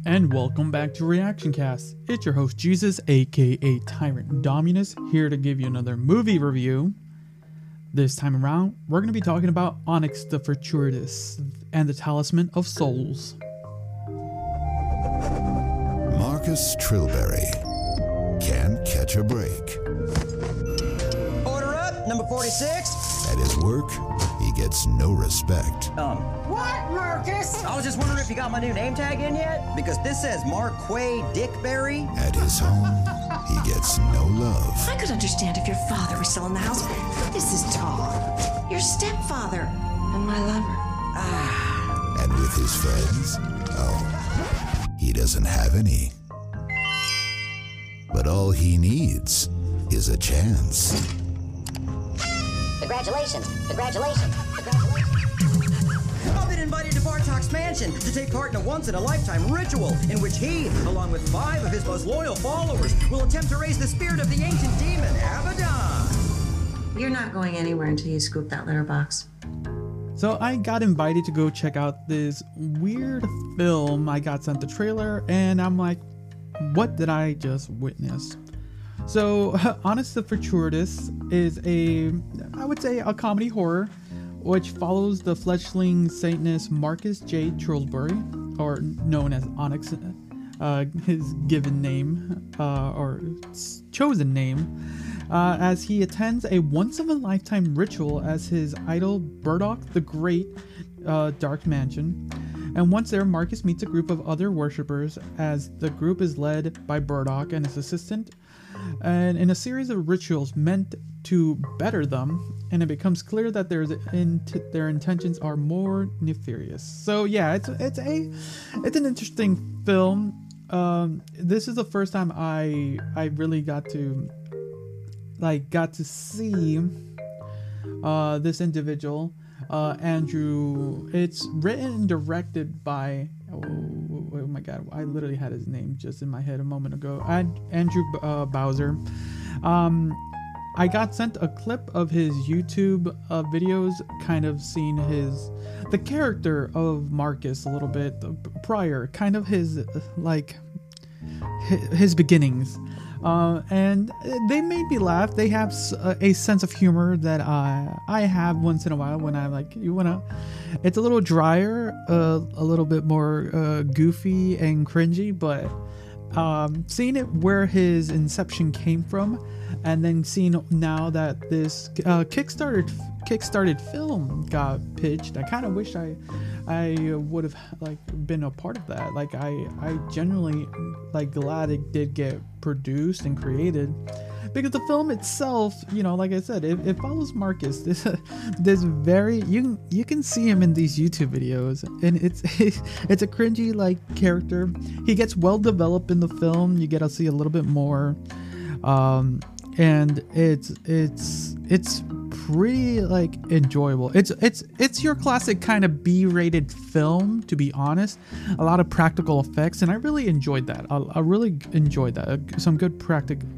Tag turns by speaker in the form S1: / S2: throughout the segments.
S1: And welcome back to Reaction Cast. It's your host Jesus, aka Tyrant Dominus, here to give you another movie review. This time around, we're going to be talking about Onyx the Fortuitous and the Talisman of Souls.
S2: Marcus Trilberry can't catch a break.
S3: Order up, number 46.
S2: At his work, he gets no respect.
S3: What, Marcus? I was just wondering if you got my new name tag in yet? Because this says Marquay Dickberry.
S2: At his home, he gets no love.
S4: I could understand if your father was still in the house. This is Tom, your stepfather, and my lover.
S2: And with his friends, oh, he doesn't have any. But all he needs is a chance.
S5: Congratulations, congratulations, congratulations.
S3: I've been invited to Bartok's mansion to take part in a once-in-a-lifetime ritual in which he, along with 5 of his most loyal followers, will attempt to raise the spirit of the ancient demon, Abaddon.
S4: You're not going anywhere until you scoop that litter box.
S1: So I got invited to go check out this weird film. I got sent the trailer and I'm like, what did I just witness? So Onyx the Fortuitous is I would say a comedy horror which follows the fledgling Satanist Marcus J. Trilberry, or known as Onyx, his given name, or chosen name, as he attends a once-in-a-lifetime ritual as his idol Burdock the Great Dark Mansion. And once there, Marcus meets a group of other worshippers as the group is led by Burdock and his assistant, and in a series of rituals meant to better them, and it becomes clear that their intentions are more nefarious. So yeah, it's an interesting film. This is the first time I really got to see this individual, Andrew. It's written and directed by oh my god, I literally had his name just in my head a moment ago. Andrew Bowser. I got sent a clip of his YouTube videos, kind of seeing the character of Marcus a little bit prior, kind of his beginnings. And they made me laugh. They have a sense of humor that I have once in a while when I'm like, it's a little drier, a little bit more goofy and cringy, but seeing it where his inception came from, and then seeing now that this kickstarted film got pitched, I kind of wish I would have been a part of that. I genuinely glad it did get produced and created, because the film itself, like I said, it follows Marcus. This very you can see him in these YouTube videos, and it's a cringy character. He gets well developed in the film. You get to see a little bit more, and it's pretty enjoyable. It's your classic kind of B-rated film, to be honest. A lot of practical effects, and I really enjoyed that. I really enjoyed that. Some good practical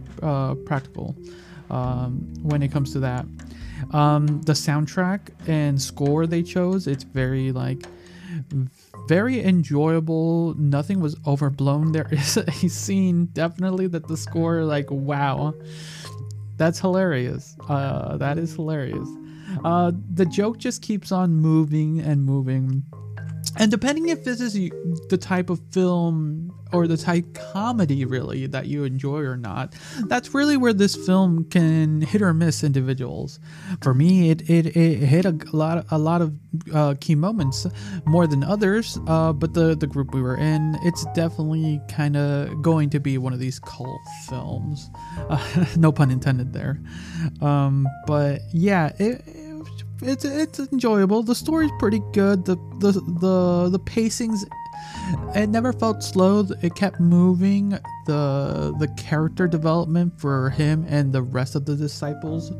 S1: when it comes to that. The soundtrack and score they chose, it's very very enjoyable. Nothing was overblown. There is a scene definitely that the score wow, that's hilarious. That is hilarious. The joke just keeps on moving and moving. And depending if this is the type of film or the type comedy really that you enjoy or not, that's really where this film can hit or miss individuals. For me, it hit a lot of key moments more than others. But the group we were in, it's definitely kind of going to be one of these cult films. No pun intended there. But yeah, it's enjoyable. The story's pretty good. The pacing's, it never felt slow. It kept moving. The character development for him and the rest of the disciples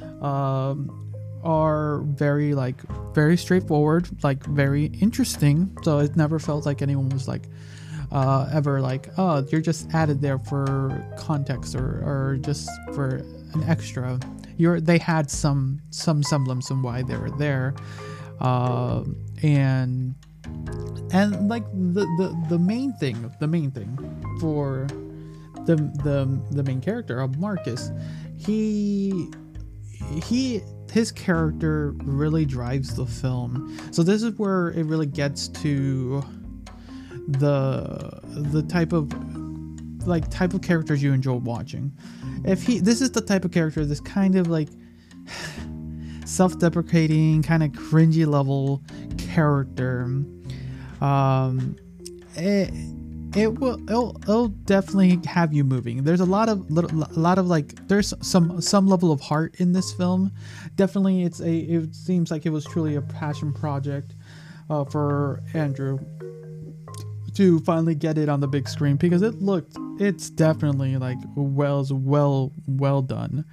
S1: are very straightforward, very interesting. So it never felt like anyone was ever oh, you're just added there for context or just for an extra. They had some semblance of why they were there, and And like the main thing for the main character of Marcus, his character really drives the film. So this is where it really gets to the type of characters you enjoy watching. This is the type of character, this kind of like self-deprecating, kind of cringy level character, it'll definitely have you moving. There's a lot of like, there's some level of heart in this film. Definitely, it seems like it was truly a passion project for Andrew to finally get it on the big screen, because it's definitely like well done.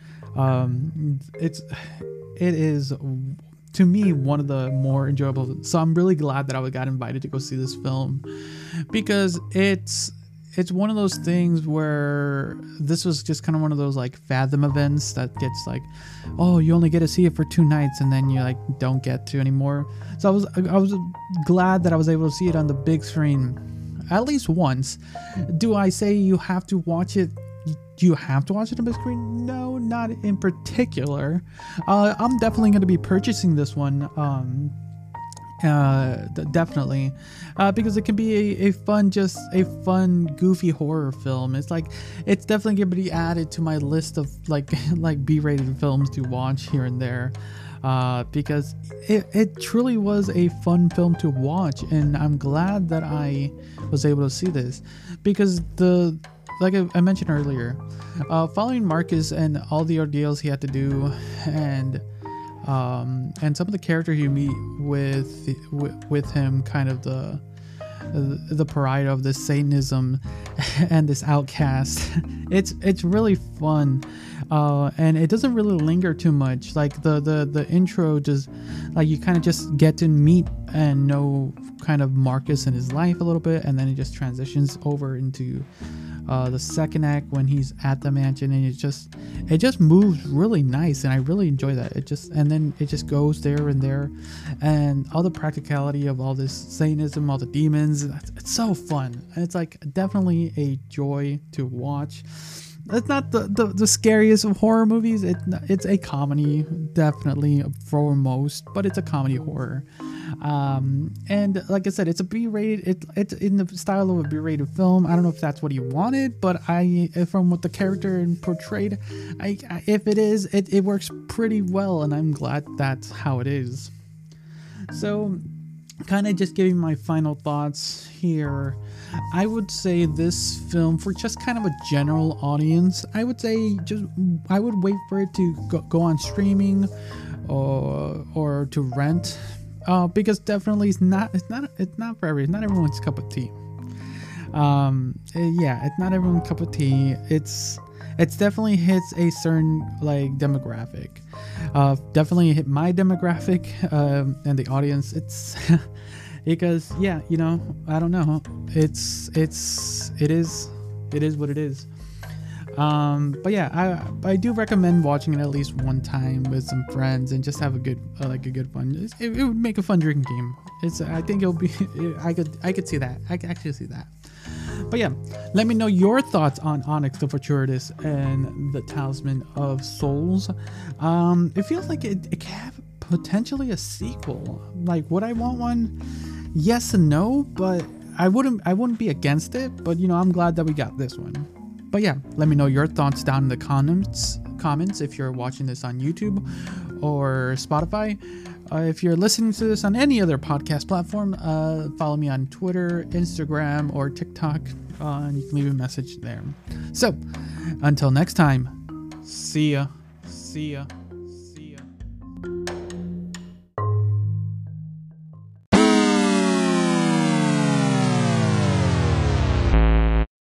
S1: It is, to me, one of the more enjoyable. So I'm really glad that I got invited to go see this film, because it's one of those things where this was just kind of one of those like Fathom events that gets like, oh, you only get to see it for 2 nights and then you like don't get to anymore. So I was glad that I was able to see it on the big screen at least once. Do I say you have to watch it? Do you have to watch it on the big screen? No, not in particular. I'm definitely going to be purchasing this one. Definitely, because it can be a fun goofy horror film. It's definitely going to be added to my list of like B-rated films to watch here and there, because it truly was a fun film to watch, and I'm glad that I was able to see this, because like I mentioned earlier, following Marcus and all the ordeals he had to do, and some of the characters you meet with him, kind of the pariah of this Satanism and this outcast. It's really fun, and it doesn't really linger too much. Like the intro, just like you kind of just get to meet and know kind of Marcus and his life a little bit, and then it just transitions over into the second act when he's at the mansion, and it just moves really nice, and I really enjoy that. And then it just goes there, and all the practicality of all this Satanism, all the demons. It's so fun. It's like definitely a joy to watch. It's not the scariest of horror movies. It's a comedy, definitely for most, but it's a comedy horror. And like I said, it's a B-rated. It's in the style of a B-rated film. I don't know if that's what he wanted, but from what the character portrayed, if it is, it works pretty well, and I'm glad that's how it is. So, kind of just giving my final thoughts here, I would say this film, for just kind of a general audience, I would say I would wait for it to go on streaming or to rent, because definitely it's not for everyone. It's not everyone's cup of tea. It's not everyone's cup of tea. It's definitely hits a certain like demographic. Definitely hit my demographic, and the audience. It's because I don't know. It is what it is. But yeah, I do recommend watching it at least one time with some friends and just have a good fun. It would make a fun drinking game. I think it'll be. I could see that. I could actually see that. But yeah, let me know your thoughts on Onyx the Fortuitous and the Talisman of Souls. It feels like it could have potentially a sequel. Like, would I want one? Yes and no, but I wouldn't be against it. But I'm glad that we got this one. But yeah, let me know your thoughts down in the comments if you're watching this on YouTube or Spotify. If you're listening to this on any other podcast platform, follow me on Twitter, Instagram, or TikTok, and you can leave a message there. So, until next time, see ya.